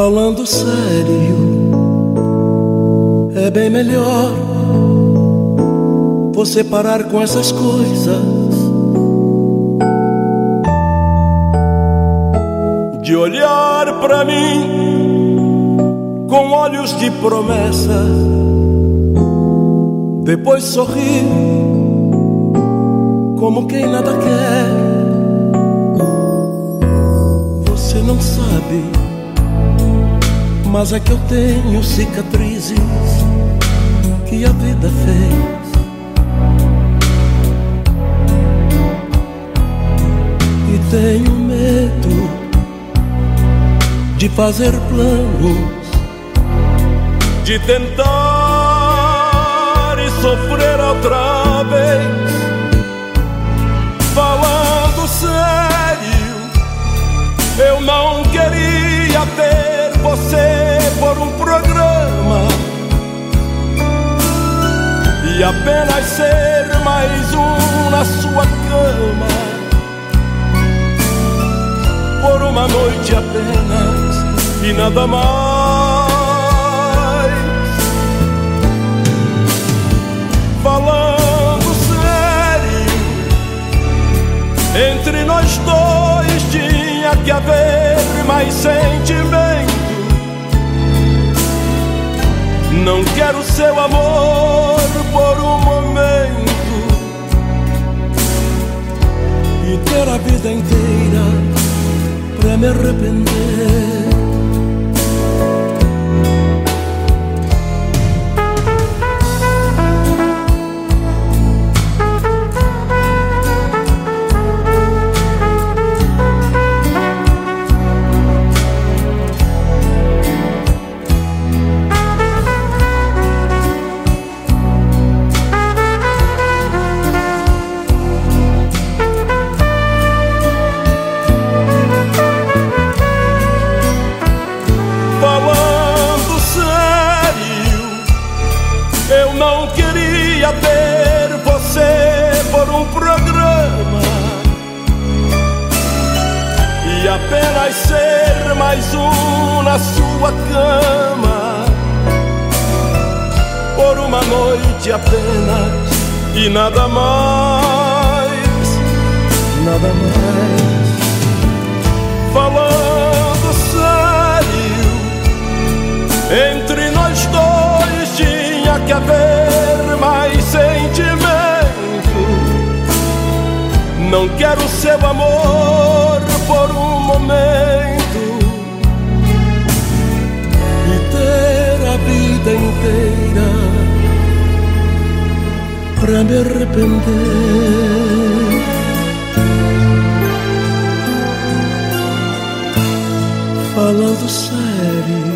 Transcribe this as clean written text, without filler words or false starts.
Falando sério, é bem melhor você parar com essas coisas de olhar pra mim com olhos de promessa, depois sorrir como quem nada quer. Você não sabe, mas é que eu tenho cicatrizes que a vida fez. E tenho medo de fazer planos, de tentar e sofrer outra vez. Falando sério, eu não queria ter você por um programa e apenas ser mais um na sua cama, por uma noite apenas e nada mais. Falando sério, entre nós dois tinha que haver mais sentimento. Não quero seu amor por um momento e ter a vida inteira pra me arrepender. Eu não queria ter você por um programa e apenas ser mais um na sua cama, por uma noite apenas e nada mais, nada mais. Falando sério, entre nós dois tinha que haver mais sentimento. Não quero seu amor por um momento e ter a vida inteira pra me arrepender. Falando sério,